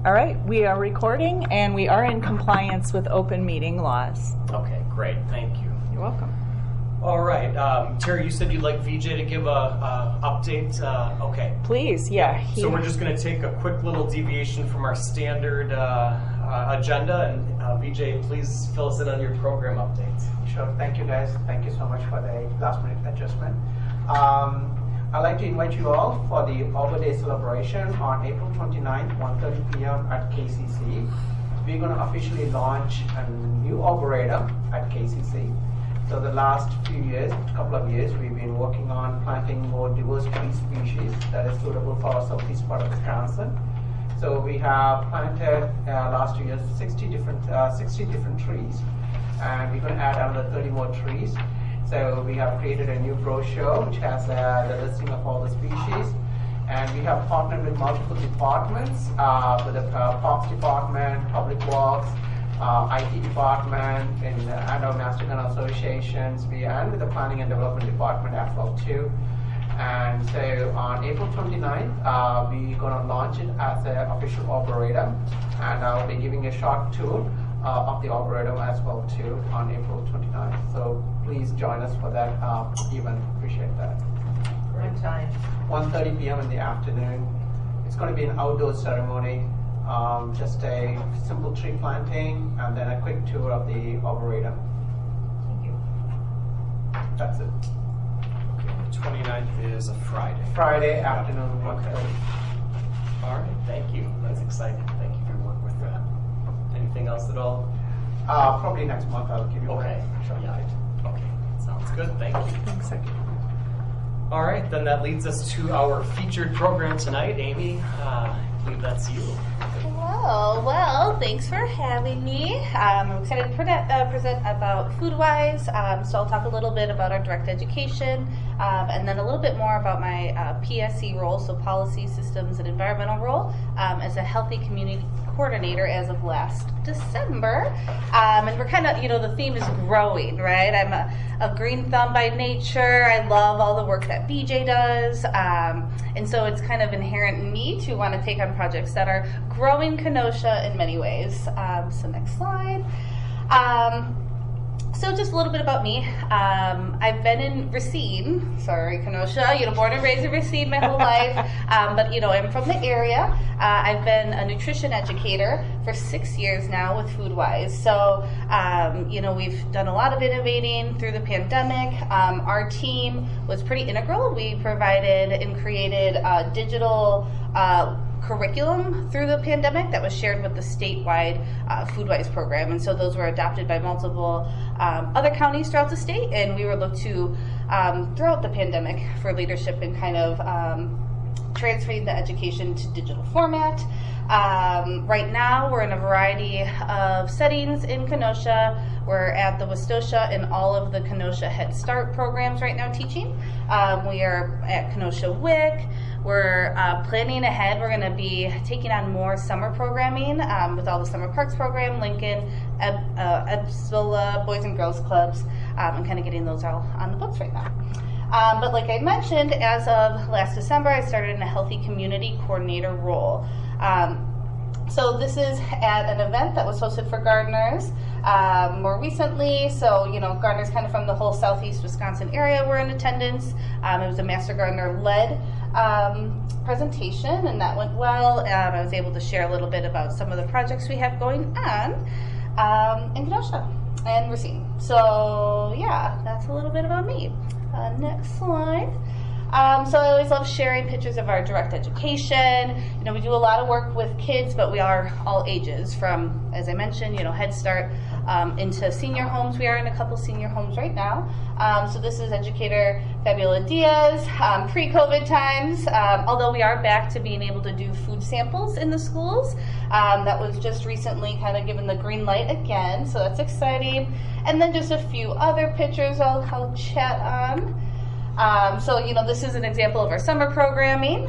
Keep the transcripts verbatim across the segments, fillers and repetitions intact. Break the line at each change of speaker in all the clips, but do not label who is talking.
All right, we are recording and we are in compliance with open meeting laws.
Okay, great, thank you.
You're welcome.
All right, um, Terry, you said you'd like V J to give a, a update. Uh, okay.
Please, yeah. He...
So we're just going to take a quick little deviation from our standard uh, uh, agenda, and uh, V J, please fill us in on your program updates.
Sure, thank you guys. Thank you so much for the last minute adjustment. Um, I'd like to invite you all for the Arbor Day celebration on April twenty-ninth, one thirty p m at K C C. We're going to officially launch a new arboretum at K C C. So the last few years, couple of years, we've been working on planting more diverse tree species that is suitable for our southeast part of Wisconsin. So we have planted uh, last two years sixty different uh, sixty different trees, and we're going to add another thirty more trees. So we have created a new brochure which has uh, the listing of all the species, and we have partnered with multiple departments, uh, with the uh, Parks Department, Public Works, uh, I T Department, and, uh, and our Master Gun Associations, we, and with the Planning and Development Department as well too. And so on April twenty-ninth, uh, we're going to launch it as an official arboretum, and I'll be giving a short tour uh, of the arboretum as well too on April twenty-ninth. So please join us for that uh, event. Appreciate that.
What time?
one thirty p m in the afternoon. It's going to be an outdoor ceremony, um, just a simple tree planting, and then a quick tour of the arboretum.
Thank you.
That's it.
The twenty-ninth is a Friday.
Friday afternoon, one thirty.
All right, thank you. That's exciting. Thank you for your work with that. Anything else at all?
Uh, probably next month I'll give you
Okay.
a short
Yeah.
update.
Okay, sounds good. Thank you.
Thanks, Secretary.
All right, then that leads us to our featured program tonight. Amy, uh, I believe that's you.
Hello. Well, thanks for having me. Um, I'm excited to pre- uh, present about FoodWise. Um, so I'll talk a little bit about our direct education, um, and then a little bit more about my uh, P S C role, so policy, systems, and environmental role, um, as a healthy community coordinator as of last December. Um, and we're kind of, you know, the theme is growing, right? I'm a, a green thumb by nature. I love all the work that B J does. Um, and so it's kind of inherent in me to want to take on projects that are growing Kenosha in many ways. Um, so next slide. Um, So just a little bit about me. Um, I've been in Racine, sorry, Kenosha, you know, born and raised in Racine my whole life, um, but, you know, I'm from the area. Uh, I've been a nutrition educator for six years now with FoodWise. So, um, you know, we've done a lot of innovating through the pandemic. Um, our team was pretty integral. We provided and created uh, digital uh, curriculum through the pandemic that was shared with the statewide uh, FoodWise program, and so those were adopted by multiple um, other counties throughout the state, and we were looked to um, throughout the pandemic for leadership in kind of um, transferring the education to digital format. Um, right now, we're in a variety of settings in Kenosha. We're at the Westosha and all of the Kenosha Head Start programs right now teaching. Um, we are at Kenosha W I C. We're uh, planning ahead. We're going to be taking on more summer programming um, with all the Summer Parks program, Lincoln, Eb, uh, Ebsvilla, Boys and Girls Clubs, um, and kind of getting those all on the books right now. Um, but like I mentioned, as of last December, I started in a healthy community coordinator role. Um, so this is at an event that was hosted for gardeners um, more recently. So, you know, gardeners kind of from the whole southeast Wisconsin area were in attendance. Um, it was a Master Gardener-led um, presentation, and that went well. Um, I was able to share a little bit about some of the projects we have going on um, in Kenosha and Racine. So, yeah, that's a little bit about me. Uh, next slide. Um, so I always love sharing pictures of our direct education. You know, we do a lot of work with kids, but we are all ages from, as I mentioned, you know, Head Start um, into senior homes. We are in a couple senior homes right now. Um, so this is educator Fabiola Diaz, um, pre-COVID times, um, although we are back to being able to do food samples in the schools. Um, that was just recently kind of given the green light again, so that's exciting. And then just a few other pictures I'll, I'll chat on. Um, so, you know, this is an example of our summer programming.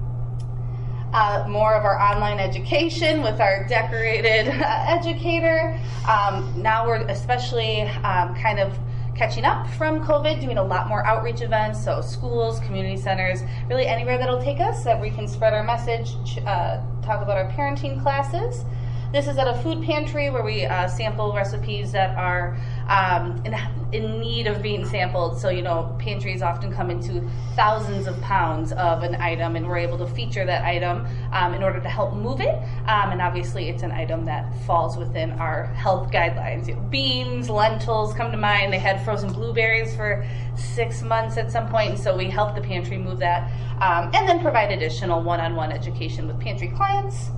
Uh, more of our online education with our decorated uh, educator. Um, now we're especially um, kind of catching up from COVID, doing a lot more outreach events, so schools, community centers, really anywhere that'll take us, that we can spread our message, uh, talk about our parenting classes. This is at a food pantry where we uh, sample recipes that are um, in, in need of being sampled. So, you know, pantries often come into thousands of pounds of an item, and we're able to feature that item um, in order to help move it. Um, and obviously, it's an item that falls within our health guidelines. You know, beans, lentils come to mind. They had frozen blueberries for six months at some point, and so we helped the pantry move that, um, and then provide additional one-on-one education with pantry clients.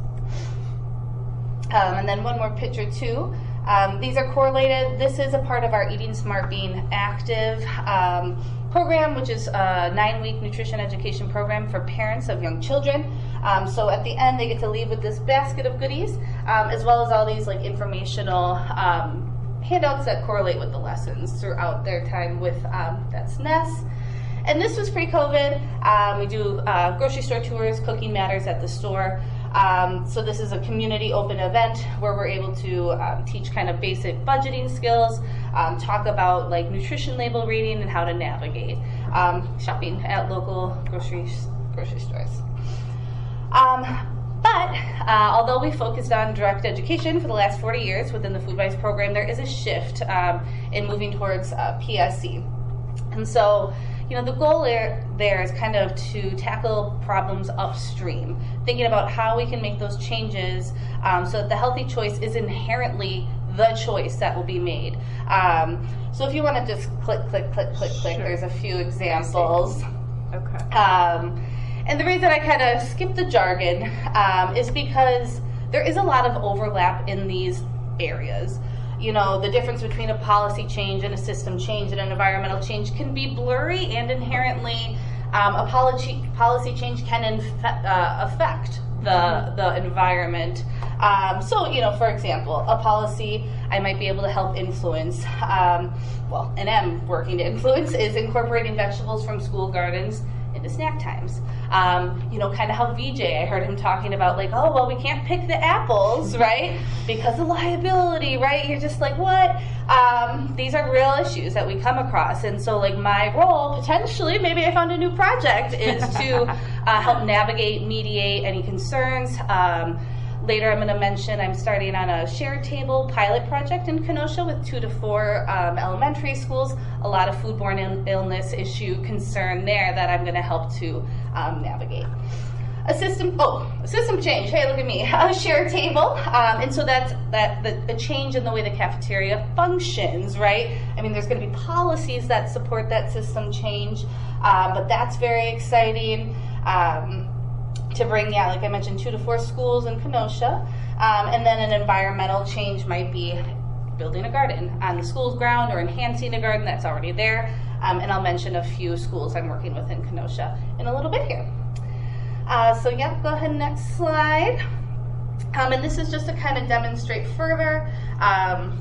Um, and then one more picture too. Um, these are correlated. This is a part of our Eating Smart Being Active um, program, which is a nine-week nutrition education program for parents of young children. Um, so at the end, they get to leave with this basket of goodies, um, as well as all these like informational um, handouts that correlate with the lessons throughout their time with um, that's Ness. And this was pre-COVID. Um, we do uh, grocery store tours, Cooking Matters at the store. Um, so this is a community open event where we're able to um, teach kind of basic budgeting skills, um, talk about like nutrition label reading and how to navigate um, shopping at local grocery grocery stores. Um, but uh, although we focused on direct education for the last forty years within the FoodWise program, there is a shift um, in moving towards uh, P S C. And so, you know, the goal there, there is kind of to tackle problems upstream, thinking about how we can make those changes um, so that the healthy choice is inherently the choice that will be made. Um, so if you want to just click, click, click, click, click,
Sure.
there's a few examples.
Okay.
Um, and the reason I kind of skip the jargon um, is because there is a lot of overlap in these areas. You know, the difference between a policy change and a system change and an environmental change can be blurry, and inherently um, a policy policy change can inf- uh, affect the mm-hmm. the environment. Um, so, you know, for example, a policy I might be able to help influence, um, well, and am working to influence, is incorporating vegetables from school gardens into snack times. Um, you know, kind of how V J, I heard him talking about like, oh, well, we can't pick the apples, right? Because of liability, right? You're just like, what? Um, these are real issues that we come across. And so like my role, potentially, maybe I found a new project, is to uh, help navigate, mediate any concerns. Um, Later, I'm going to mention I'm starting on a shared table pilot project in Kenosha with two to four um, elementary schools. A lot of foodborne il- illness issue concern there that I'm going to help to um, navigate. A system, oh, a system change. Hey, look at me. A shared table, um, and so that's that the, a change in the way the cafeteria functions, right? I mean, there's going to be policies that support that system change, uh, but that's very exciting. Um, to bring, yeah, like I mentioned, two to four schools in Kenosha. Um, and then an environmental change might be building a garden on the school's ground or enhancing a garden that's already there. Um, and I'll mention a few schools I'm working with in Kenosha in a little bit here. Uh, so yeah, go ahead, next slide. Um, and this is just to kind of demonstrate further um,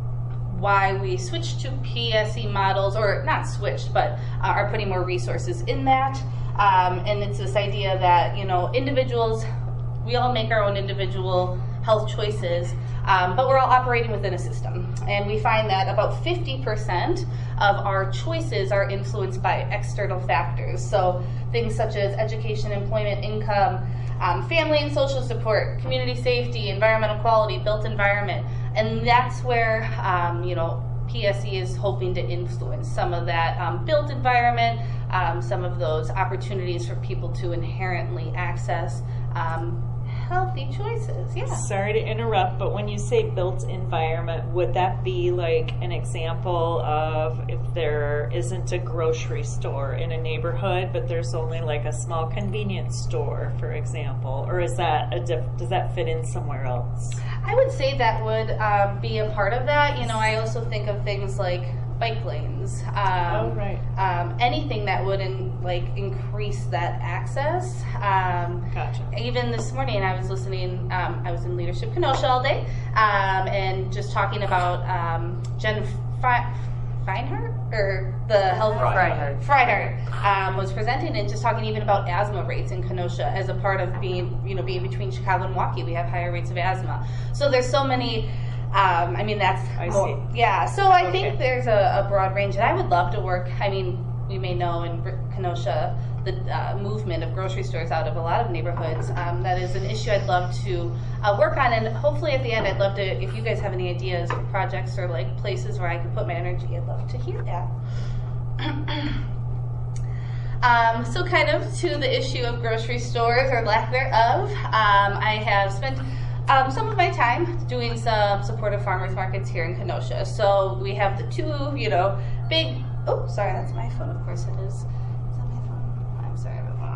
why we switched to P S E models, or not switched, but uh, are putting more resources in that. Um, and it's this idea that, you know, individuals, we all make our own individual health choices, um, but we're all operating within a system. And we find that about fifty percent of our choices are influenced by external factors. So things such as education, employment, income, um, family and social support, community safety, environmental quality, built environment. And that's where, um, you know, P S E is hoping to influence some of that um, built environment, um, some of those opportunities for people to inherently access um, healthy choices. Yeah.
Sorry to interrupt, but when you say built environment, would that be like an example of if there isn't a grocery store in a neighborhood, but there's only like a small convenience store, for example, or is that a diff- does that fit in somewhere else?
I would say that would um, be a part of that. You know, I also think of things like bike lanes. Um,
oh, right.
Um, anything that would in, like increase that access. Um,
gotcha.
Even this morning, I was listening. Um, I was in Leadership Kenosha all day, um, and just talking about um, Jen Fi- Feinhardt, or the health
Freiheit.
Freiheit, um, was presenting and just talking even about asthma rates in Kenosha as a part of being, you know, being between Chicago and Milwaukee. We have higher rates of asthma. So there's so many. Um, I mean, that's
I
more,
see.
yeah. So I
Okay.
think there's a, a broad range, and I would love to work. I mean, we may know in Kenosha the uh, movement of grocery stores out of a lot of neighborhoods. Um, that is an issue I'd love to uh, work on, and hopefully at the end, I'd love to, if you guys have any ideas for projects or like places where I could put my energy, I'd love to hear that. um, so kind of to the issue of grocery stores or lack thereof, um, I have spent um, some of my time doing some supportive farmers markets here in Kenosha. So we have the two, you know, big, oh, sorry, that's my phone, of course it is. I'm sorry,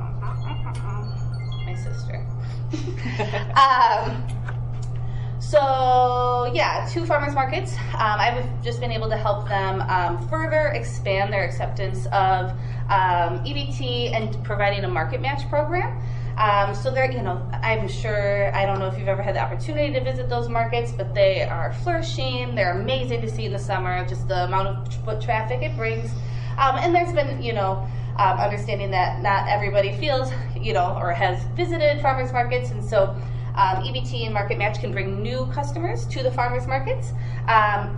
my sister. um, so yeah, two farmers markets. Um, I've just been able to help them um, further expand their acceptance of um, E B T and providing a market match program. Um, so they're, you know, I'm sure, I don't know if you've ever had the opportunity to visit those markets, but they are flourishing. They're amazing to see in the summer, just the amount of foot traffic it brings. Um, and there's been, you know, um, understanding that not everybody feels, you know, or has visited farmers markets, and so um, E B T and Market Match can bring new customers to the farmers markets. Um,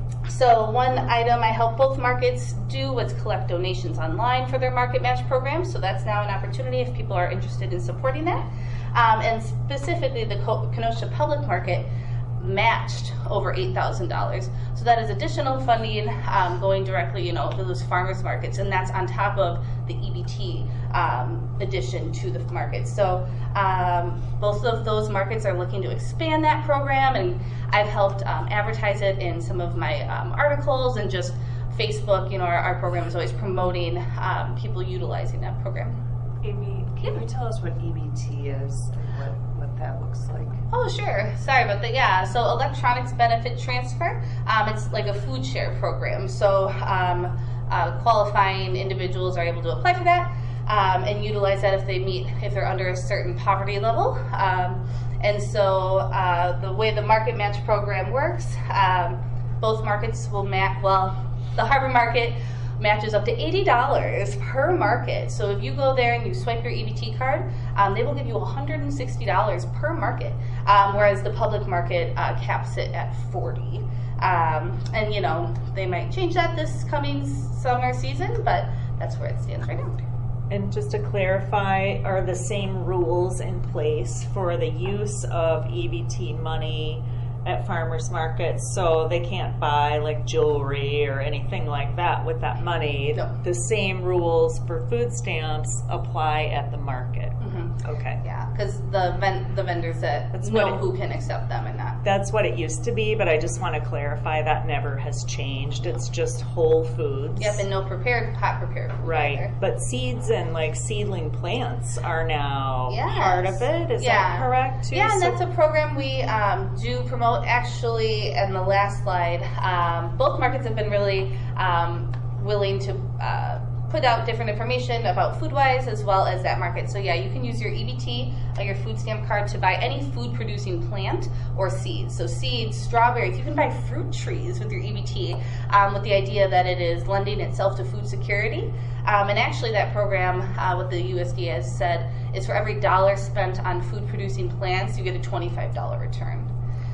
so one item I help both markets do was collect donations online for their Market Match program. So that's now an opportunity if people are interested in supporting that. Um, and specifically the Kenosha Public Market matched over eight thousand dollars. So that is additional funding um, going directly, you know, to those farmers markets, and that's on top of the E B T um, addition to the markets. So um, both of those markets are looking to expand that program, and I've helped um, advertise it in some of my um, articles and just Facebook. You know, our, our program is always promoting um, people utilizing that program.
Amy, can you tell us what E B T is and what, what that looks like?
Oh, sure. Sorry about that. Yeah, so electronics benefit transfer. Um, it's like a food share program. So um, uh, qualifying individuals are able to apply for that um, and utilize that if they meet, if they're under a certain poverty level. Um, and so uh, the way the Market Match program works, um, both markets will match, well, the Harbor Market matches up to eighty dollars per market. So if you go there and you swipe your E B T card, um, they will give you one hundred sixty dollars per market, um, whereas the public market uh, caps it at forty dollars. Um, and you know, they might change that this coming summer season, but that's where it stands right now.
And just to clarify, are the same rules in place for the use of E B T money at farmers markets? So they can't buy like jewelry or anything like that with that money.
No.
The same rules for food stamps apply at the market.
Mm-hmm.
Okay.
Yeah, because the ven- the vendors that
That's
know
what it-
who can accept them and not.
That's what it used to be, but I just want to clarify that never has changed. It's just whole foods.
Yep, and no prepared, hot prepared food
Right.
either.
But seeds and like seedling plants are now
Yes.
part of it. Is
Yeah.
that correct too?
Yeah, and
So-
that's a program we um, do promote. Actually, in the last slide, um, both markets have been really um, willing to uh, put out different information about Foodwise as well as that market. So yeah, you can use your E B T, uh, your food stamp card, to buy any food producing plant or seeds. So seeds, strawberries, you can buy fruit trees with your E B T um, with the idea that it is lending itself to food security. Um, and actually that program, uh, what the U S D A has said, is for every dollar spent on food producing plants, you get a twenty-five dollars return.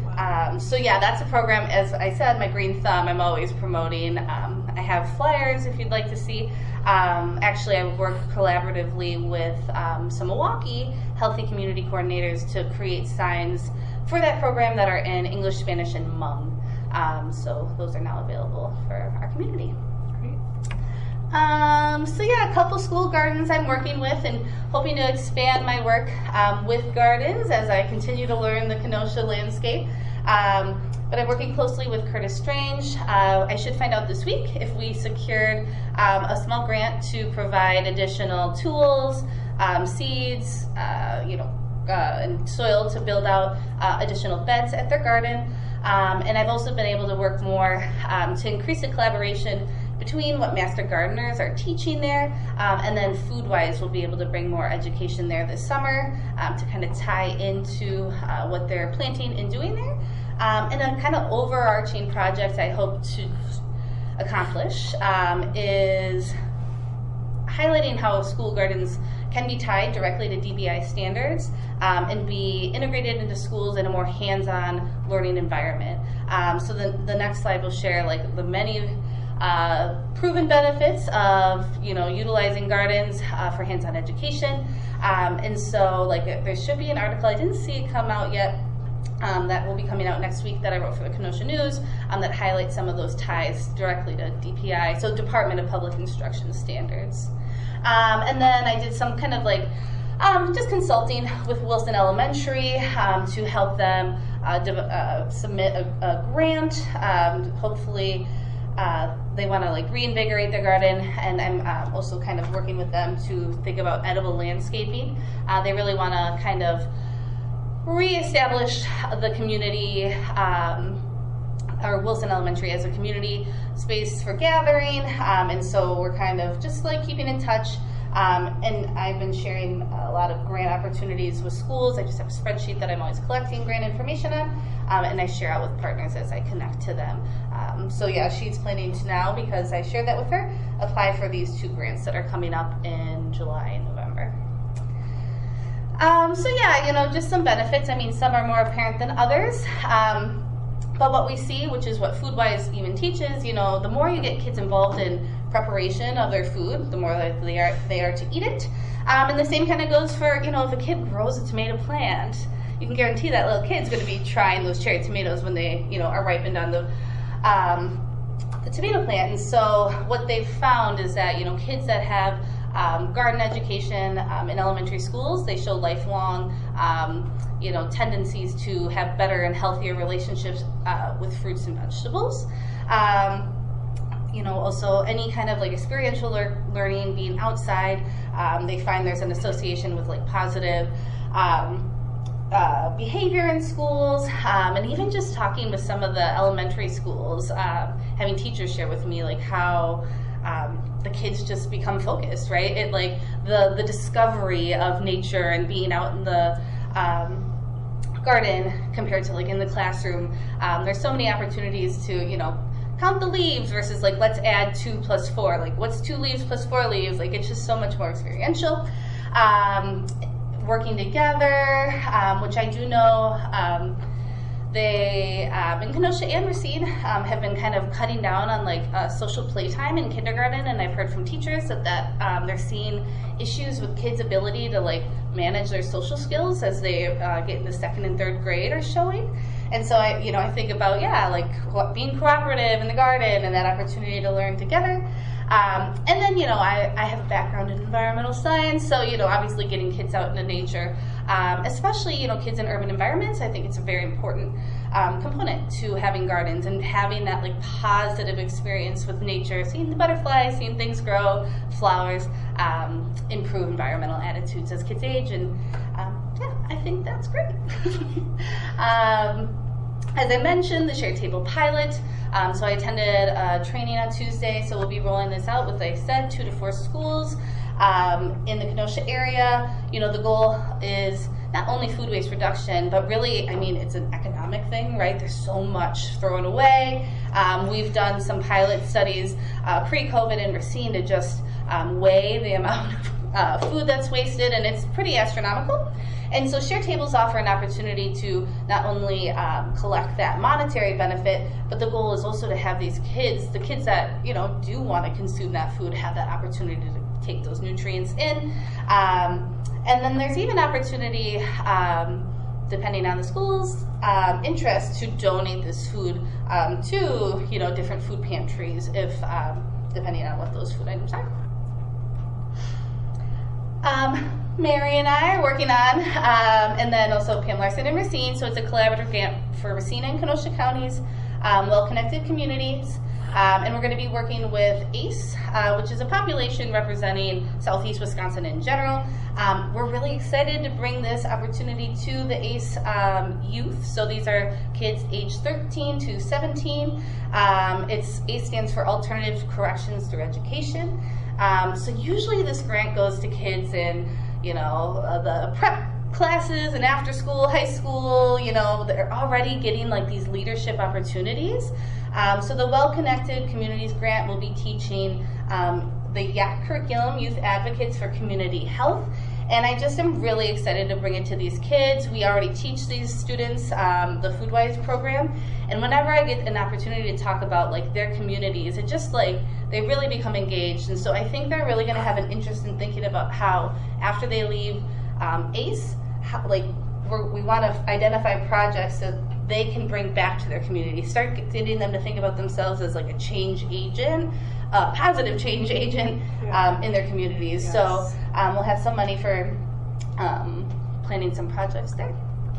Um, so yeah, that's a program, as I said, my green thumb, I'm always promoting. Um, I have flyers if you'd like to see. Um, actually, I work collaboratively with um, some Milwaukee healthy community coordinators to create signs for that program that are in English, Spanish, and Hmong. Um, so those are now available for our community. Um, so yeah, a couple school gardens I'm working with and hoping to expand my work um, with gardens as I continue to learn the Kenosha landscape. Um, but I'm working closely with Curtis Strange. Uh, I should find out this week if we secured um, a small grant to provide additional tools, um, seeds, uh, you know, uh, and soil to build out uh, additional beds at their garden. Um, and I've also been able to work more um, to increase the collaboration between what Master Gardeners are teaching there, um, and then Foodwise will be able to bring more education there this summer um, to kind of tie into uh, what they're planting and doing there. Um, and then kind of overarching projects I hope to accomplish um, is highlighting how school gardens can be tied directly to D B I standards um, and be integrated into schools in a more hands-on learning environment. Um, so the, the next slide will share like the many uh, proven benefits of you know utilizing gardens uh, for hands-on education. Um, and so like there should be an article, I didn't see it come out yet, Um, that will be coming out next week that I wrote for the Kenosha News um, that highlights some of those ties directly to D P I, so Department of Public Instruction standards. Um, and then I did some kind of like um, just consulting with Wilson Elementary um, to help them uh, de- uh, submit a, a grant. Um, hopefully uh, they want to like reinvigorate their garden, and I'm um, also kind of working with them to think about edible landscaping. Uh, they really want to kind of reestablish the community, um, or Wilson Elementary as a community space for gathering, um, and so we're kind of just like keeping in touch. Um, and I've been sharing a lot of grant opportunities with schools. I just have a spreadsheet that I'm always collecting grant information on, um, and I share out with partners as I connect to them. Um, so yeah, she's planning to now, because I shared that with her, apply for these two grants that are coming up in July and November. Um, so yeah, you know, just some benefits. I mean, some are more apparent than others. Um, but what we see, which is what FoodWise even teaches, you know, the more you get kids involved in preparation of their food, the more likely they are, they are to eat it. Um, and the same kind of goes for, you know, if a kid grows a tomato plant, you can guarantee that little kid's going to be trying those cherry tomatoes when they, you know, are ripened on the, um, the tomato plant. And so what they've found is that, you know, kids that have Um, garden education um, in elementary schools, they show lifelong, um, you know, tendencies to have better and healthier relationships uh, with fruits and vegetables. Um, you know, also any kind of like experiential lear- learning, being outside, um, they find there's an association with like positive um, uh, behavior in schools, um, and even just talking with some of the elementary schools, uh, having teachers share with me like how Um, the kids just become focused, right? It like the the discovery of nature and being out in the um, garden compared to like in the classroom. Um, there's so many opportunities to, you know, count the leaves versus like let's add two plus four. Like what's two leaves plus four leaves? Like it's just so much more experiential. Um, working together, um, which I do know. Um, They, um, in Kenosha and Racine, um, have been kind of cutting down on like uh, social playtime in kindergarten, and I've heard from teachers that, that um, they're seeing issues with kids' ability to like manage their social skills as they uh, get into second and third grade are showing. And so I, you know, I think about, yeah, like co- being cooperative in the garden and that opportunity to learn together. Um, and then, you know, I, I have a background in environmental science, so, you know, obviously getting kids out into nature, um, especially, you know, kids in urban environments, I think it's a very important um, component to having gardens and having that, like, positive experience with nature, seeing the butterflies, seeing things grow, flowers, um, improve environmental attitudes as kids age, and, um, yeah, I think that's great. um, As I mentioned, the Shared Table Pilot, um, so I attended a training on Tuesday, so we'll be rolling this out with, like I said, two to four schools um, in the Kenosha area. You know, the goal is not only food waste reduction, but really, I mean, it's an economic thing, right? There's so much thrown away. Um, we've done some pilot studies uh, pre-COVID in Racine to just um, weigh the amount of uh, food that's wasted, and it's pretty astronomical. And so Shared Tables offer an opportunity to not only um, collect that monetary benefit, but the goal is also to have these kids, the kids that, you know, do want to consume that food, have that opportunity to take those nutrients in. Um, and then there's even opportunity, um, depending on the school's um, interest, to donate this food um, to, you know, different food pantries, if um, depending on what those food items are. Um, Mary and I are working on, um, and then also Pam Larson and Racine, so it's a collaborative grant for Racine and Kenosha counties, um, well-connected communities, um, and we're going to be working with ACE, uh, which is a population representing Southeast Wisconsin in general. Um, we're really excited to bring this opportunity to the ACE um, youth, so these are kids aged thirteen to seventeen. Um, it's ACE stands for Alternative Corrections Through Education. Um, so usually this grant goes to kids in, you know, uh, the prep classes and after school, high school, you know, they're already getting like these leadership opportunities. Um, so the Well-Connected Communities Grant will be teaching um, the Y A C curriculum, Youth Advocates for Community Health. And I just am really excited to bring it to these kids. We already teach these students um, the FoodWise program. And whenever I get an opportunity to talk about like their communities, it just like, they really become engaged. And so I think they're really gonna have an interest in thinking about how after they leave um, A C E, how, like we're, we wanna identify projects that they can bring back to their community. Start getting them to think about themselves as like a change agent, a positive change agent um, in their communities. Yes. So um, we'll have some money for um, planning some projects there.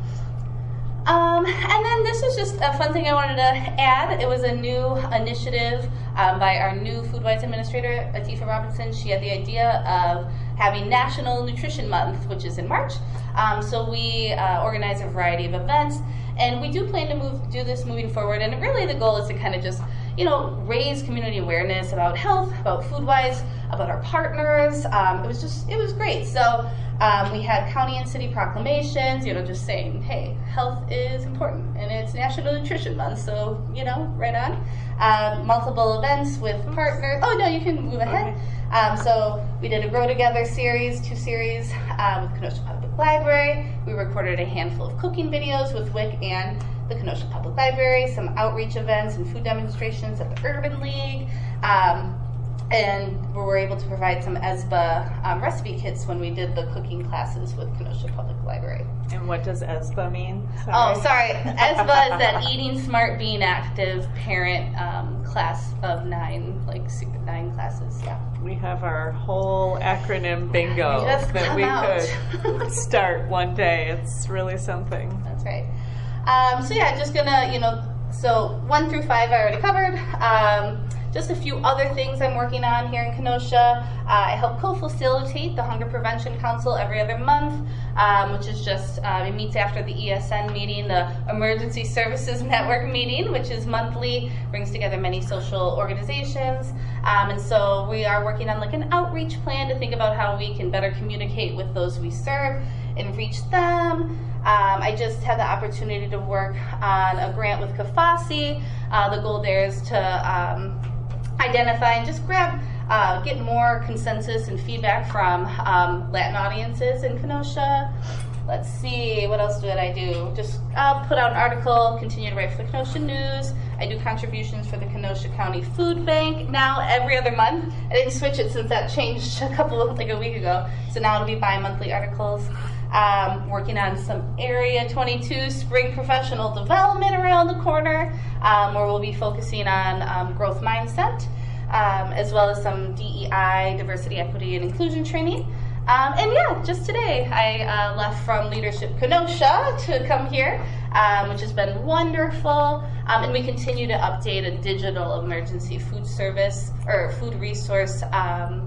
Um, and then this was just a fun thing I wanted to add. It was a new initiative um, by our new FoodWise administrator, Atifa Robinson. She had the idea of having National Nutrition Month, which is in March. Um, so we uh, organize a variety of events, and we do plan to move do this moving forward. And really the goal is to kind of just, you know, raise community awareness about health, about FoodWise, about our partners. Um, it was just, it was great. So um, we had county and city proclamations, you know, just saying, hey, health is important, and it's National Nutrition Month, so, you know, right on. Um, multiple events with partners. Oh, no, you can move ahead. Um, so we did a Grow Together series, two series um, with Kenosha Public Library. We recorded a handful of cooking videos with W I C and the Kenosha Public Library, some outreach events and food demonstrations at the Urban League. Um, and we were able to provide some E S B A um, recipe kits when we did the cooking classes with Kenosha Public Library.
And what does E S B A mean? Sorry.
Oh, sorry. E S B A is that Eating Smart, Being Active parent um, class of nine, like super nine classes, yeah.
We have our whole acronym bingo
Just
that
come
we
out.
could start one day. It's really something.
That's right. Um, so yeah, just gonna, you know, so one through five I already covered. Um, just a few other things I'm working on here in Kenosha. Uh, I help co-facilitate the Hunger Prevention Council every other month, um, which is just, uh, it meets after the E S N meeting, the Emergency Services Network meeting, which is monthly, brings together many social organizations. Um, and so we are working on like an outreach plan to think about how we can better communicate with those we serve and reach them. Um, I just had the opportunity to work on a grant with CAFASI. Uh, the goal there is to um, identify and just grab, uh, get more consensus and feedback from um, Latin audiences in Kenosha. Let's see, what else did I do? Just uh, put out an article, continue to write for the Kenosha News. I do contributions for the Kenosha County Food Bank now every other month. I didn't switch it since that changed a couple of, like a week ago. So now it'll be bi-monthly articles. Um, working on some Area twenty-two spring professional development around the corner, um, where we'll be focusing on um, growth mindset, um, as well as some D E I, diversity, equity, and inclusion training. Um, and yeah, just today I uh, left from Leadership Kenosha to come here, um, which has been wonderful. Um, and we continue to update a digital emergency food service or food resource um,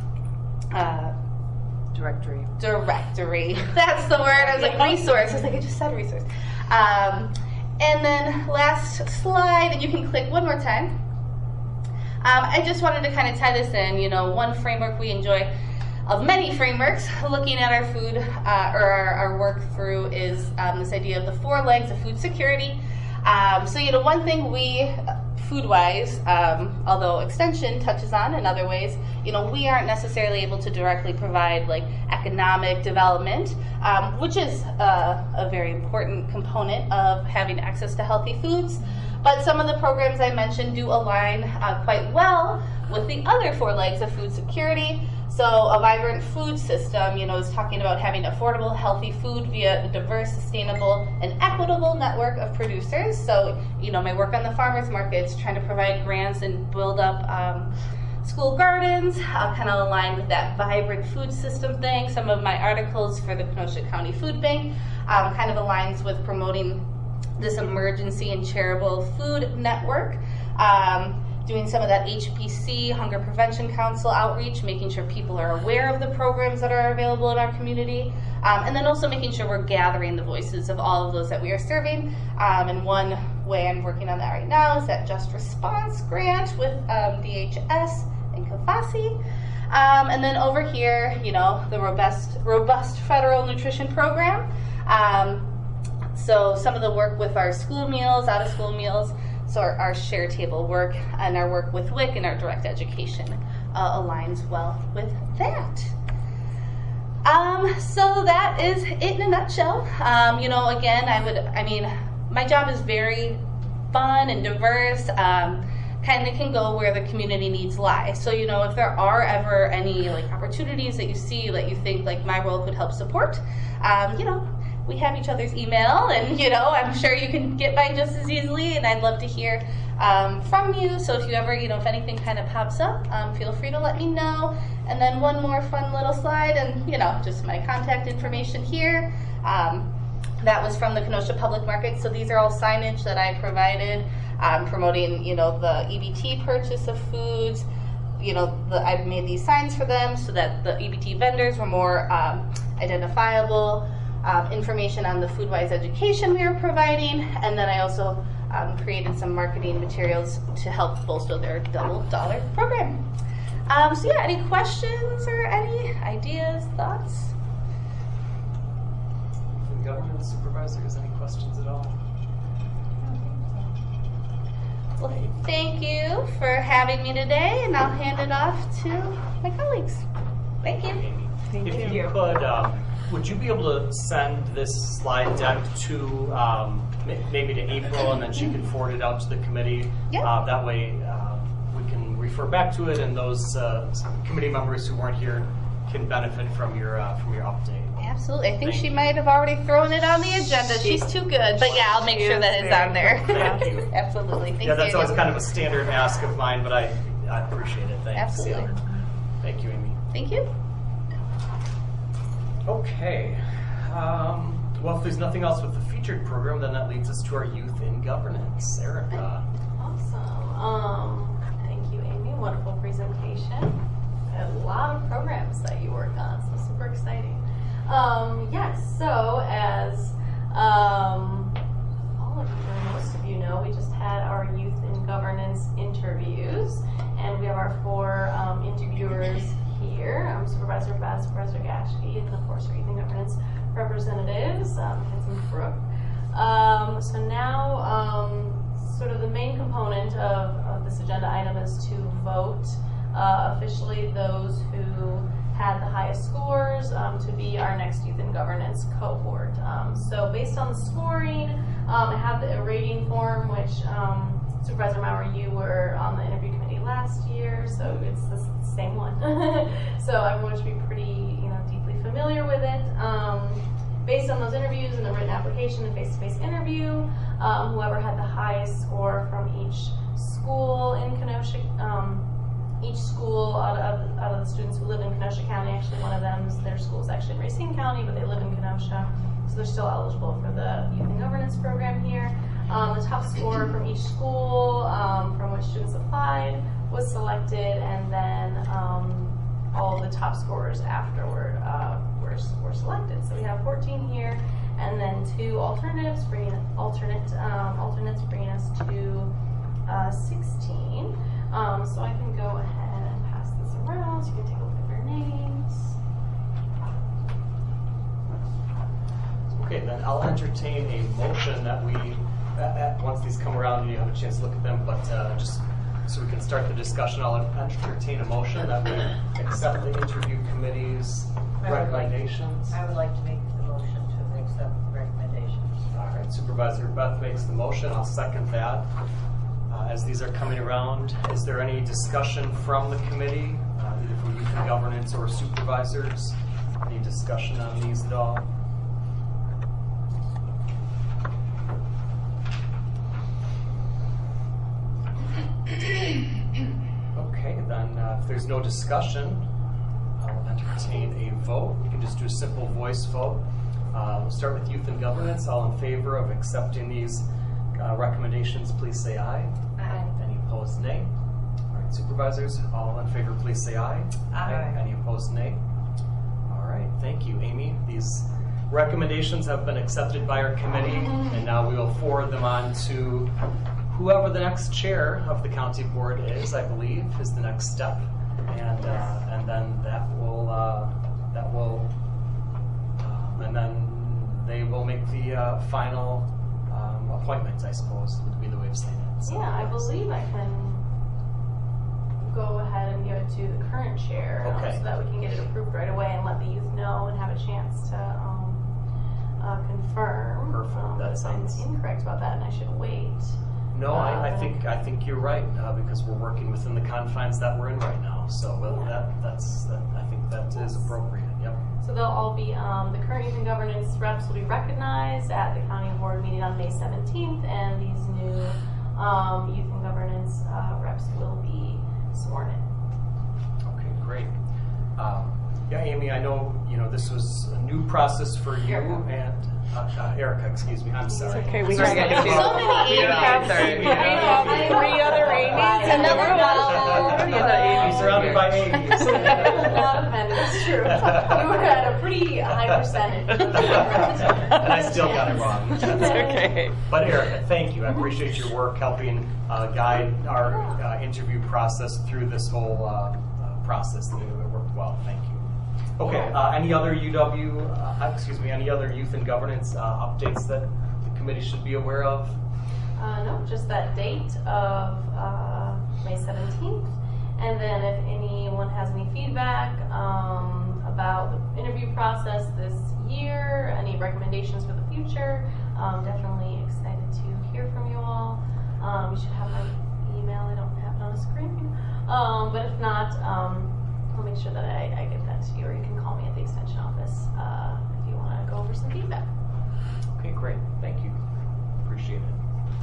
uh,
Directory.
Directory. That's the word. I was like, resource. I was like, I just said resource. Um, and then last slide, and you can click one more time. Um, I just wanted to kind of tie this in. You know, one framework we enjoy of many frameworks looking at our food uh, or our, our work through is um, this idea of the four legs of food security. Um, so, you know, one thing we, FoodWise, um, although Extension touches on in other ways, you know, we aren't necessarily able to directly provide like economic development, um, which is uh, a very important component of having access to healthy foods. But some of the programs I mentioned do align uh, quite well with the other four legs of food security. So a vibrant food system, you know, is talking about having affordable, healthy food via a diverse, sustainable, and equitable network of producers. So, you know, my work on the farmers markets, trying to provide grants and build up um, school gardens, uh, kind of align with that vibrant food system thing. Some of my articles for the Kenosha County Food Bank um, kind of aligns with promoting this emergency and charitable food network. Um, doing some of that H P C, Hunger Prevention Council outreach, making sure people are aware of the programs that are available in our community, um, and then also making sure we're gathering the voices of all of those that we are serving. Um, and one way I'm working on that right now is that Just Response grant with um, D H S and CAFASI. Um, and then over here, you know, the robust, robust federal nutrition program. Um, so some of the work with our school meals, out of school meals. so our, our share table work and our work with W I C and our direct education uh, aligns well with that. Um, so that is it in a nutshell. Um, you know, again, I would, I mean, my job is very fun and diverse. Um, kind of can go where the community needs lie. So, you know, if there are ever any like opportunities that you see that you think like my role could help support, um, you know, we have each other's email, and you know, I'm sure you can get mine just as easily, and I'd love to hear um, from you. So if you ever, you know, if anything kind of pops up, um, feel free to let me know. And then one more fun little slide, and you know, just my contact information here. Um, that was from the Kenosha Public Market. So these are all signage that I provided, um, promoting, you know, the E B T purchase of foods. You know, the, I've made these signs for them so that the E B T vendors were more um, identifiable. Um, information on the Foodwise education we are providing, and then I also um, created some marketing materials to help bolster their double dollar program. Um, so yeah, any questions or any ideas, thoughts?
From government supervisors, any questions at all?
Well, thank you for having me today, and I'll hand it off to my colleagues. Thank you.
Amy,
Thank
if
you.
you could, um, would you be able to send this slide deck to um, m- maybe to April, and then she can forward it out to the committee?
Yeah.
Uh, that way uh, we can refer back to it, and those uh, committee members who weren't here can benefit from your uh, from your update.
Absolutely. I think
Thank
she
you.
might have already thrown it on the agenda. She's too good. But yeah, I'll make
She
sure
is
that it's
very
on there.
Thank you.
Absolutely. Thank
yeah, that's
you.
always kind of a standard ask of mine, but I, I appreciate it. Thanks.
Absolutely.
Yeah. Thank you, Amy.
Thank you.
Okay. Um, well, if there's nothing else with the featured program, then that leads us to our youth in governance. Erica.
Awesome. Um, thank you, Amy. Wonderful presentation. A lot of programs that you work on, so super exciting. Um, yes, so as um, all of you or most of you know, we just had our youth in governance interviews, and we have our four um, interviewers here. Um, Supervisor Bass, Supervisor Gashke, and of course our youth in governance representatives, um, Henson Brook. Um, so now, um, sort of the main component of, of this agenda item is to vote uh, officially those who had the highest scores um, to be our next youth in governance cohort. Um, so based on the scoring, um, I have the, a rating form, which um, Supervisor Maurer, you were on the interview committee last year, so it's the same one. So everyone should be pretty, you know, deeply familiar with it. Um, based on those interviews and the written application and face-to-face interview, um, whoever had the highest score from each school in Kenosha, um, each school out of, out of the students who live in Kenosha County, actually one of them, their school is actually in Racine County, but they live in Kenosha, so they're still eligible for the youth and governance program here. Um, the top score from each school um, from which students applied was selected, and then um, all the top scorers afterward uh, were, were selected. So we have fourteen here, and then two alternatives, bringing alternate um, alternates bringing us to uh, sixteen. Um, so I can go ahead and pass this around, so you can take a look at their names.
Okay, then I'll entertain a motion that we, uh, uh, once these come around and you have a chance to look at them, but uh, just so we can start the discussion, I'll entertain a motion that we accept the interview committee's
I would like-
recommendations.
I would like to make the motion to accept the recommendations.
All right, Supervisor Beth makes the motion. I'll second that. Uh, as these are coming around, is there any discussion from the committee, uh, either from youth and governance or supervisors? Any discussion on these at all? Okay, then uh, if there's no discussion, I'll entertain a vote. We can just do a simple voice vote. Uh, we'll start with youth and governance. All in favor of accepting these uh, recommendations, please say aye.
Aye.
Any opposed, nay? All right, supervisors, all in favor, please say aye.
Aye.
Any opposed, nay? All right, thank you, Amy. These recommendations have been accepted by our committee, and now we will forward them on to whoever the next chair of the county board is, I believe, is the next step. And uh, and then that will, uh, that will, um, and then they will make the uh, final um, appointment, I suppose, would be the way of saying it. So,
Yeah, I believe I can go ahead and give it to the current chair um,
Okay.
so that we can get it approved right away and let the youth know and have a chance to um, uh, confirm.
Perfect.
Um,
That
if
sounds-
I'm incorrect about that and I should wait.
No, I, I
Uh,
think I think you're right uh, because we're working within the confines that we're in right now. So well,
Yeah.
that that's that, I think that is appropriate. Yep.
So they'll all be, um, the current youth and governance reps will be recognized at the county board meeting on May seventeenth, and these new um, youth and governance uh, reps will be sworn in.
Okay, great. Um, yeah, Amy, I know you know this was a new process for you
Erica.
and uh, uh, Erica. Excuse me. I'm sorry.
okay, we
Sorry.
have
So many
We have,
Sorry.
we have three other Amy's in the
Another
room.
vowel.
I'm surrounded by Amy's.
Not offended, it's true. You were at a pretty high percentage.
And I still got it wrong.
That's okay.
But Erica, thank you. I appreciate your work helping uh, guide our uh, interview process through this whole uh, uh, process. It worked well. Thank you. Okay. Uh, any other U W? Uh, excuse me. Any other youth and governance uh, updates that the committee should be aware of?
Uh, no, just that date of uh, May seventeenth. And then if anyone has any feedback um, about the interview process this year, any recommendations for the future, um, definitely excited to hear from you all. Um, you should have my email. I don't have it on the screen. Um, but if not, um, I'll make sure that I, I get that to you, or you can call me at the extension office uh, if you want to go over some feedback.
Okay, great. Thank you. Appreciate it.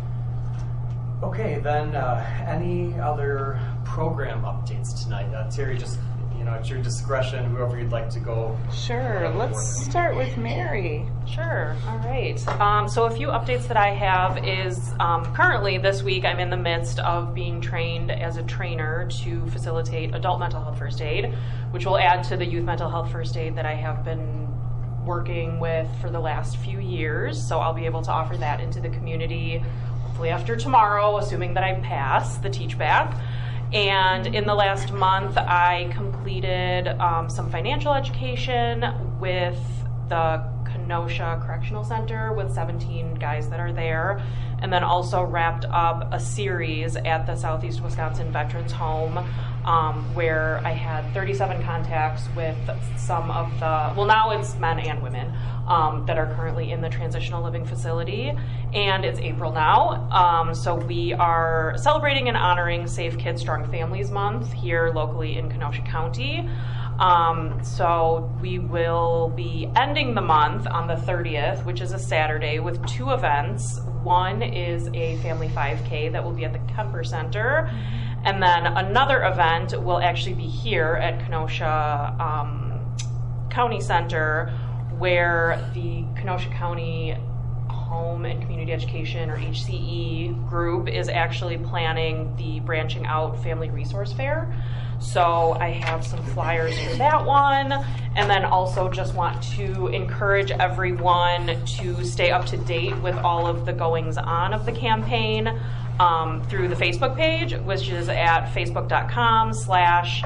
Okay, then uh, any other program updates tonight? Uh, Terry, just, you know, at your discretion, whoever you'd like to go.
Sure, let's start with Mary.
Sure. All right. Um, so a few updates that I have is um, currently this week I'm in the midst of being trained as a trainer to facilitate adult mental health first aid, which will add to the youth mental health first aid that I have been working with for the last few years. So I'll be able to offer that into the community hopefully after tomorrow, assuming that I pass the teach back. And in the last month, I completed um, some financial education with the Kenosha Correctional Center with seventeen guys that are there, and then also wrapped up a series at the Southeast Wisconsin Veterans Home um, where I had thirty-seven contacts with some of the, well now it's men and women um, that are currently in the transitional living facility, and it's April now, um, so we are celebrating and honoring Safe Kids Strong Families Month here locally in Kenosha County. Um, so we will be ending the month on the thirtieth, which is a Saturday, with two events. One is a Family five K that will be at the Kemper Center, and then another event will actually be here at Kenosha um, County Center, where the Kenosha County Home and Community Education, or H C E group, is actually planning the Branching Out Family Resource Fair. So I have some flyers for that one, and then also just want to encourage everyone to stay up to date with all of the goings on of the campaign um, through the Facebook page, which is at facebook.com slash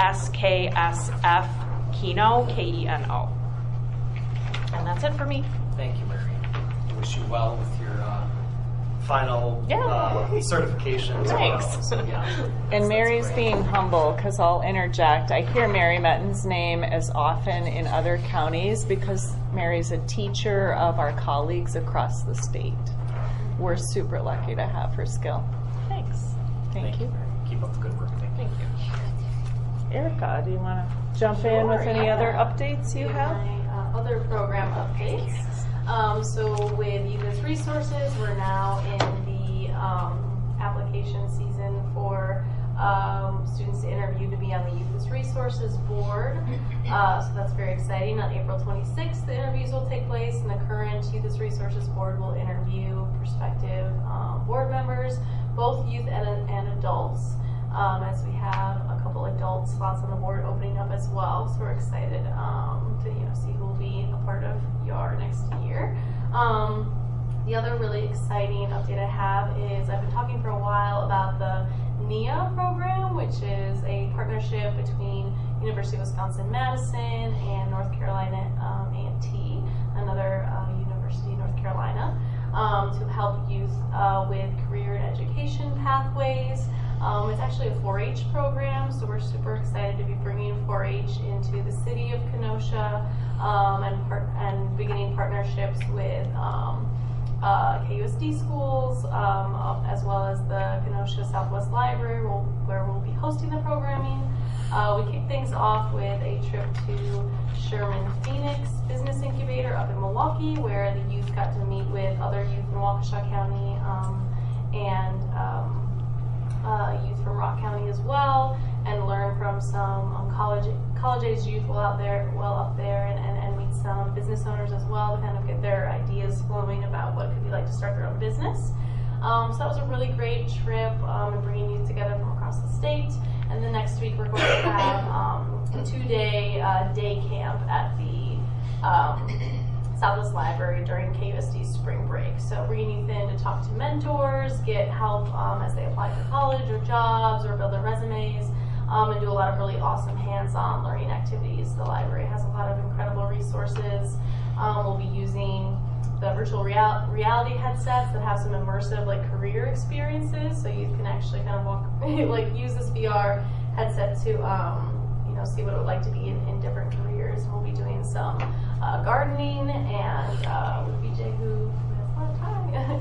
SKSF Keno, K E N O. And that's it for me.
Thank you, Mary. I wish you well with your uh, final
Yeah.
uh, certification tomorrow.
Thanks.
So, yeah.
And
So
Mary's
that's great.
being humble, because I'll interject. I hear Mary Metten's name as often in other counties because Mary's a teacher of our colleagues across the state. We're super lucky to have her skill.
Thanks.
Thank, you.
Mary. Keep up the good work. Thank you.
Thank you.
Erica, do you want to jump in with
Sure,
any
yeah.
other updates you
In
have?
My uh, other program updates. Um, so with Youth as Resources, we're now in the um, application season for um, students to interview to be on the Youth as Resources board. Uh, so that's very exciting. On April twenty-sixth, the interviews will take place, and the current Youth as Resources board will interview prospective um, board members, both youth and, and adults. Um, as we have a couple adult slots on the board opening up as well, so we're excited um, to you know see who will be a part of Y A R next year. Um, the other really exciting update I have is I've been talking for a while about the N I A program, which is a partnership between University of Wisconsin-Madison and North Carolina um, A and T, another uh, university in North Carolina. Um, um, to help youth uh, with career and education pathways. Um, it's actually a four H program, so we're super excited to be bringing four H into the city of Kenosha um, and, part- and beginning partnerships with um, uh, K U S D schools, um, uh, as well as the Kenosha Southwest Library, we'll, where we'll be hosting the programming. Uh, we kick things off with a trip to Sherman Phoenix Business Incubator up in Milwaukee, where the youth got to meet with other youth in Waukesha County um, and um, uh, youth from Rock County as well, and learn from some um, college college age youth well out there, well up there, and, and, and meet some business owners as well to kind of get their ideas flowing about what it could be like to start their own business. Um, so that was a really great trip, um, and bringing youth together from across the state. And then next week we're going to have um, a two-day uh, day camp at the um, Southwest Library during K U S D spring break. So bringing youth in to talk to mentors, get help um, as they apply for college or jobs or build their resumes, um, and do a lot of really awesome hands-on learning activities. The library has a lot of incredible resources. Um, we'll be using the virtual real- reality headsets that have some immersive like career experiences, so you can actually kind of walk, like use this V R headset to um, you know see what it would like to be in, in different careers. We'll be doing some uh, gardening and uh, with B J who has a lot of time,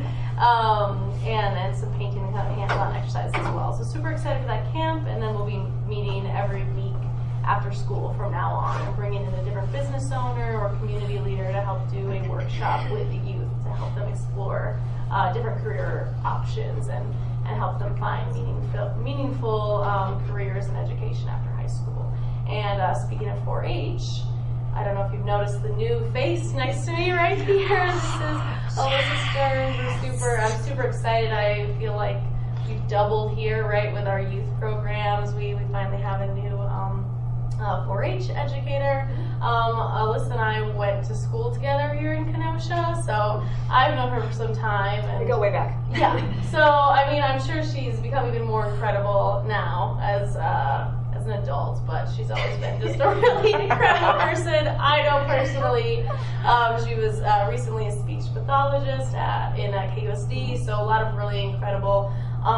um, and and some painting and kind of hands-on exercises as well. So super excited for that camp, and then we'll be meeting every week after school from now on, and bringing in a different business owner or community leader to help do a workshop with the youth to help them explore uh, different career options and, and help them find meaningful, meaningful um, careers and education after high school. And uh, speaking of four H, I don't know if you've noticed the new face next to me right here. This is Alyssa Stearns. We're super, I'm super excited. I feel like we've doubled here, right, with our youth programs. We, we finally have a new um, Uh, four H educator. Um, Alyssa and I went to school together here in Kenosha, so I've known her for some time. And
We go way back.
yeah, so I mean, I'm sure she's become even more incredible now as uh, as an adult, but she's always been just a really incredible person. I know personally. Um, she was uh, recently a speech pathologist at, in uh, K U S D, so a lot of really incredible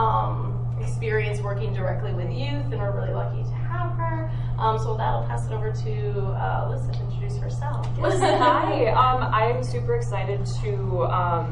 um, experience working directly with youth, and we're really lucky to have her. Um, so with that, I'll pass it over to uh, Alyssa to introduce herself.
Hi, um, I'm super excited to um,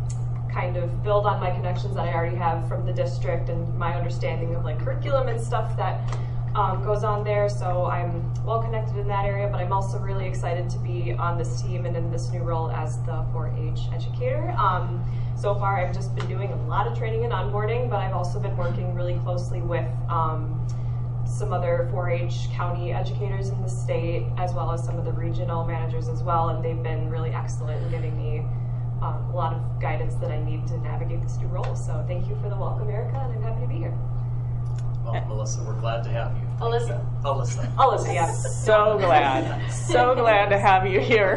kind of build on my connections that I already have from the district and my understanding of like curriculum and stuff that um, goes on there. So I'm well connected in that area, but I'm also really excited to be on this team and in this new role as the four H educator. Um, so far, I've just been doing a lot of training and onboarding, but I've also been working really closely with um, some other four H county educators in the state, as well as some of the regional managers as well, and they've been really excellent in giving me um, a lot of guidance that I need to navigate this new role. So thank you for the welcome, Erica, and I'm happy to be here.
Well, Melissa, we're glad to have you.
Alyssa.
Alyssa.
Alyssa, yes.
So glad, so glad to have you here.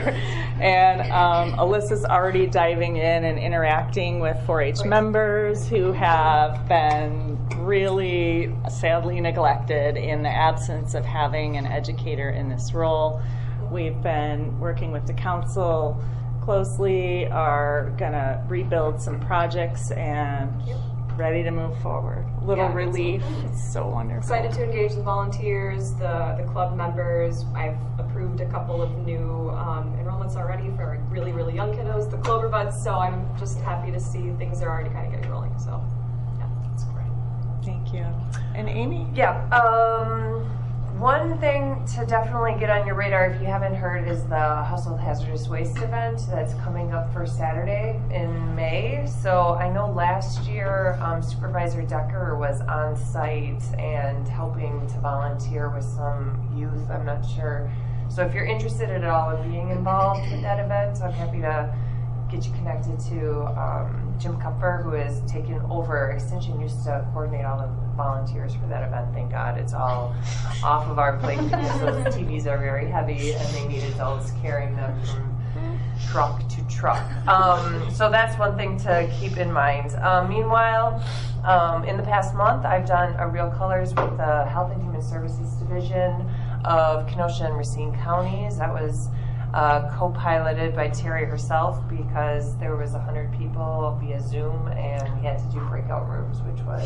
And um, Alyssa's already diving in and interacting with four H members who have been really sadly neglected in the absence of having an educator in this role. We've been working with the council closely, are going to rebuild some projects and ready to move forward. A little
Yeah,
relief. It's so wonderful.
Excited to engage the volunteers, the, the club members. I've approved a couple of new um, enrollments already for really, really young kiddos, the Clover Buds, so I'm just happy to see things are already kind of getting rolling. So, yeah.
That's great.
Thank you. And Amy?
Yeah. Um, one thing to definitely get on your radar if you haven't heard is the Household Hazardous Waste event that's coming up for Saturday in May. So I know last year um, Supervisor Decker was on site and helping to volunteer with some youth. I'm not sure. So if you're interested at all in being involved with that event, I'm happy to get you connected to um, Jim Kupfer, who has taken over. Extension used to coordinate all the volunteers for that event. Thank God it's all off of our plate because those T Vs are very heavy and they need adults carrying them from truck to truck. Um, so that's one thing to keep in mind. Um, meanwhile, um, in the past month, I've done a Real Colors with the Health and Human Services Division of Kenosha and Racine counties. That was uh, co-piloted by Terry herself because there was one hundred people via Zoom and we had to do breakout rooms, which was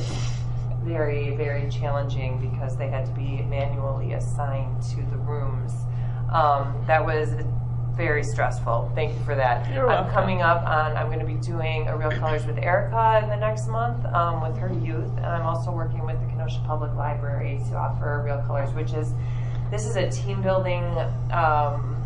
very, very challenging because they had to be manually assigned to the rooms. Um, that was very stressful. Thank you for that.
You're
I'm
welcome.
coming up on, I'm going to be doing a Real Colors with Erica in the next month um, with her youth, and I'm also working with the Kenosha Public Library to offer Real Colors, which is, this is a team building um,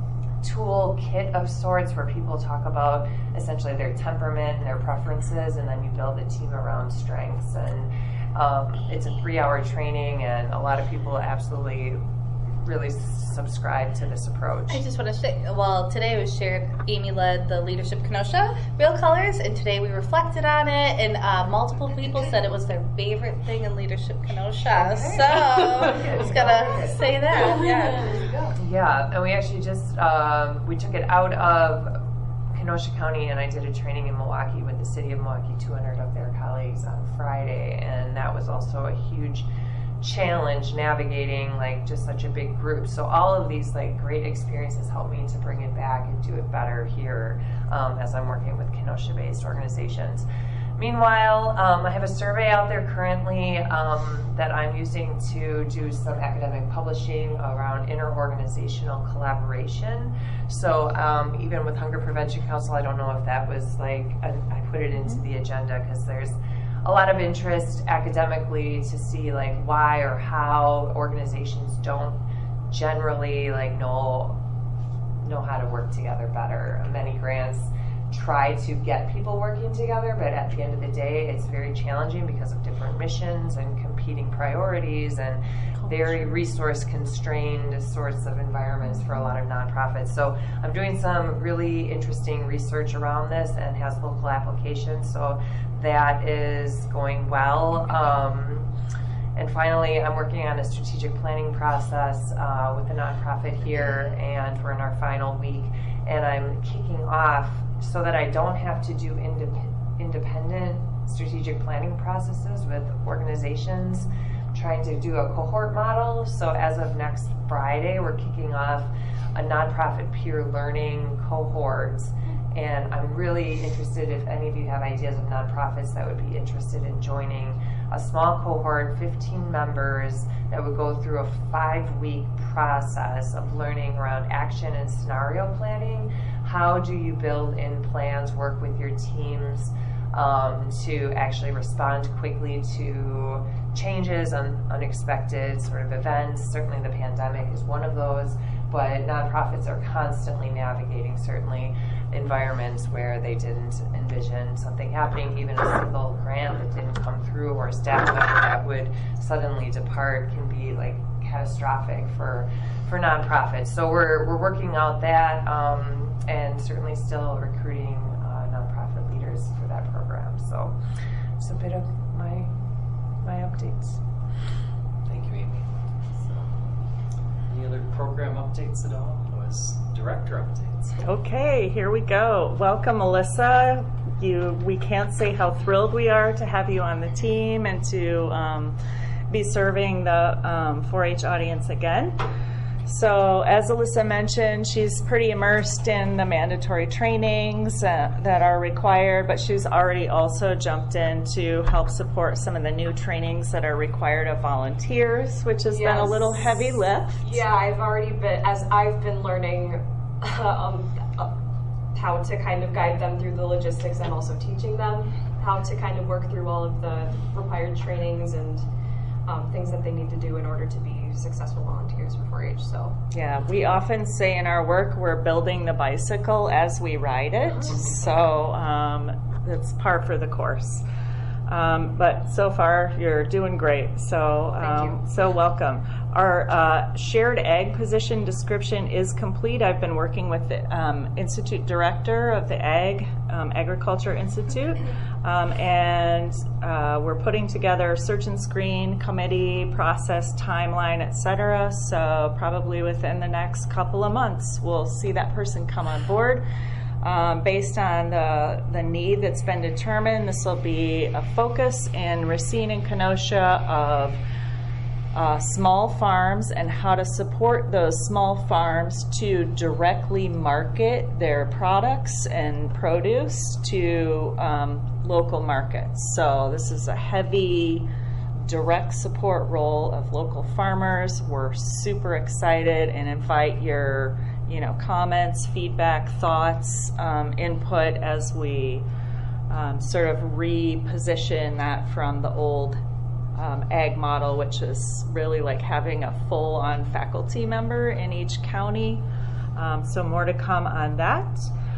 tool kit of sorts where people talk about essentially their temperament and their preferences, and then you build a team around strengths. And um, it's a three-hour training, and a lot of people absolutely really subscribe to this approach.
I just want to say, well, today was shared, Amy led the Leadership Kenosha Real Colors, and today we reflected on it, and uh, multiple people said it was their favorite thing in Leadership Kenosha.
Okay.
So, just gotta say that. Yeah.
Yeah, and we actually just, um, we took it out of Kenosha County, and I did a training in Milwaukee with the City of Milwaukee, two hundred of their colleagues on Friday, and that was also a huge challenge navigating like just such a big group. So all of these like great experiences help me to bring it back and do it better here um, as I'm working with Kenosha-based organizations. Meanwhile, um, I have a survey out there currently um, that I'm using to do some academic publishing around interorganizational collaboration. So um, even with Hunger Prevention Council, I don't know if that was like, a, I put it into the agenda because there's a lot of interest academically to see like why or how organizations don't generally like know know how to work together better. Many grants try to get people working together, but at the end of the day, it's very challenging because of different missions and competing priorities and very resource constrained sorts of environments for a lot of nonprofits. So I'm doing some really interesting research around this and has local applications. So that is going well. Um, and finally, I'm working on a strategic planning process uh, with a nonprofit here, and we're in our final week. And I'm kicking off so that I don't have to do indep- independent strategic planning processes with organizations, trying to do a cohort model. So as of next Friday, we're kicking off a nonprofit peer learning cohorts. And I'm really interested if any of you have ideas of nonprofits that would be interested in joining a small cohort, fifteen members, that would go through a five-week process of learning around action and scenario planning. How do you build in plans, work with your teams um, to actually respond quickly to changes, un- unexpected sort of events? Certainly the pandemic is one of those, but nonprofits are constantly navigating certainly environments where they didn't envision something happening. Even a single grant that didn't come through or a staff member that would suddenly depart can be like catastrophic for for nonprofits. So we're we're working out that um, and certainly still recruiting uh, nonprofit leaders for that program. So it's a bit of my my updates.
Thank you, Amy. Any other program updates at all? It was director updates.
Okay, here we go. Welcome, Melissa. You, we can't say how thrilled we are to have you on the team and to um, be serving the um, four H audience again. So as Alyssa mentioned, she's pretty immersed in the mandatory trainings uh, that are required, but she's already also jumped in to help support some of the new trainings that are required of volunteers, which has
Yes.
been a little heavy lift.
Yeah, I've already been, as I've been learning um, uh, how to kind of guide them through the logistics. I'm also teaching them how to kind of work through all of the required trainings and um, things that they need to do in order to be successful volunteers for four H. So
Yeah, we often say in our work we're building the bicycle as we ride it, so um, it's par for the course. Um, but so far, you're doing great, so um, so welcome. Our uh, shared ag position description is complete. I've been working with the um, Institute Director of the Ag um, Agriculture Institute, um, and uh, we're putting together a search and screen committee, process, timeline, et cetera. So probably within the next couple of months, we'll see that person come on board. Um, based on the, the need that's been determined, this will be a focus in Racine and Kenosha of uh, small farms and how to support those small farms to directly market their products and produce to um, local markets. So this is a heavy direct support role of local farmers. We're super excited and invite your you know, comments, feedback, thoughts, um, input as we um, sort of reposition that from the old um, ag model, which is really like having a full-on faculty member in each county. Um, so more to come on that.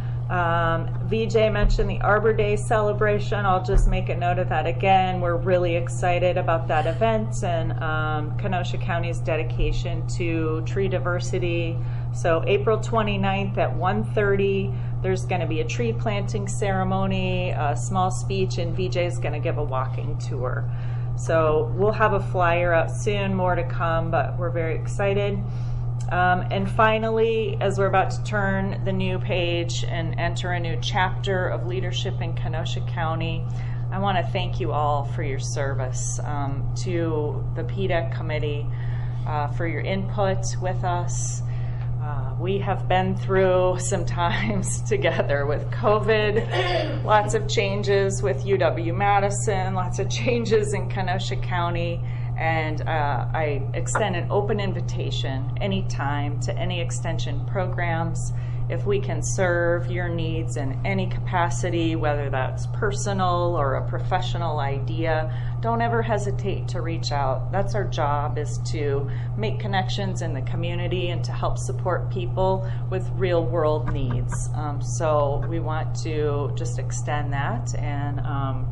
Um, V J mentioned the Arbor Day celebration. I'll just make a note of that again. We're really excited about that event and um, Kenosha County's dedication to tree diversity. So April twenty-ninth at one thirty, there's going to be a tree planting ceremony, a small speech, and V J's going to give a walking tour. So we'll have a flyer out soon, more to come, but we're very excited. Um, and finally, as we're about to turn the new page and enter a new chapter of leadership in Kenosha County, I want to thank you all for your service, um, to the P D E C committee, uh, for your input with us. Uh, we have been through some times together with COVID, lots of changes with U W-Madison, lots of changes in Kenosha County. And uh, I extend an open invitation anytime to any extension programs. If we can serve your needs in any capacity, whether that's personal or a professional idea, don't ever hesitate to reach out. That's our job, is to make connections in the community and to help support people with real world needs. Um, so we want to just extend that and um,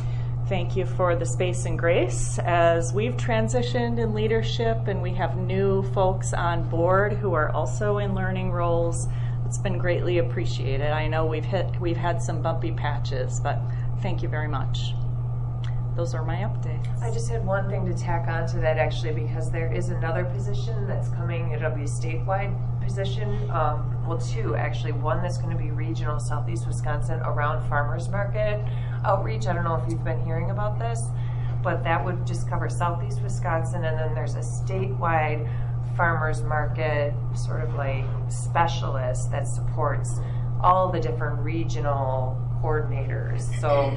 thank you for the space and grace as we've transitioned in leadership and we have new folks on board who are also in learning roles. It's been greatly appreciated. I know we've hit, we've had some bumpy patches, but thank you very much. Those are my updates.
I just had one thing to tack on to that actually, because there is another position that's coming. It'll be a statewide position. Um, well, two actually. One that's going to be regional Southeast Wisconsin around farmers market outreach. I don't know if you've been hearing about this, but that would just cover Southeast Wisconsin, and then there's a statewide farmers market sort of like specialist that supports all the different regional coordinators. So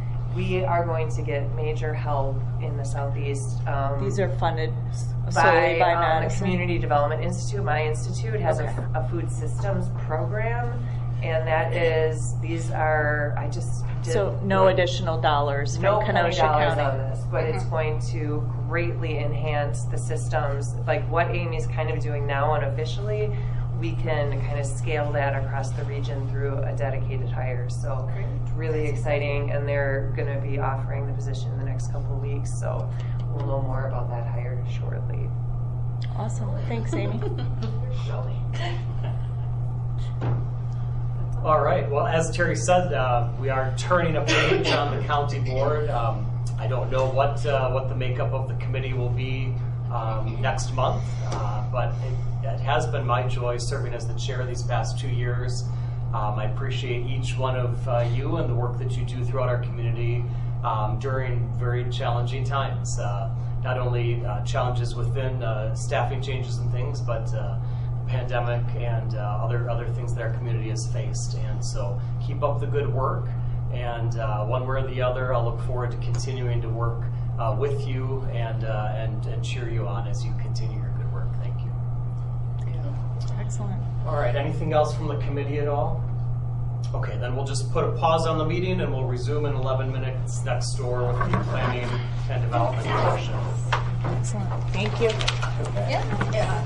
we are going to get major help in the Southeast. Um,
These are funded
by,
solely by
um,
Madison?
the Community Development Institute. My institute has
Okay.
a, a food systems program, and that is, these are, I just did.
So no additional dollars from
No
Kenosha
dollars
County.
on this, but it's going to greatly enhance the systems. Like what Amy's kind of doing now unofficially, we can kind of scale that across the region through a dedicated hire. So it's really exciting, and they're going to be offering the position in the next couple of weeks. So we'll know more about that hire shortly.
Awesome. Thanks, Amy.
All right. Well, as Terry said, uh, we are turning a page on the county board. Um, I don't know what uh, what the makeup of the committee will be um, next month, uh, but it, it has been my joy serving as the chair these past two years. Um, I appreciate each one of uh, you and the work that you do throughout our community um, during very challenging times. Uh, not only uh, challenges within uh, staffing changes and things, but uh, pandemic and uh, other other things that our community has faced. And so keep up the good work, and uh, one way or the other, I'll look forward to continuing to work uh, with you and, uh, and and cheer you on as you continue your good work. Thank you.
Excellent.
All right, anything else from the committee at all? Okay, then we'll just put a pause on the meeting and we'll resume in eleven minutes next door with the planning and development portion.
Excellent. Thank you.
Okay.
Yeah. Yeah.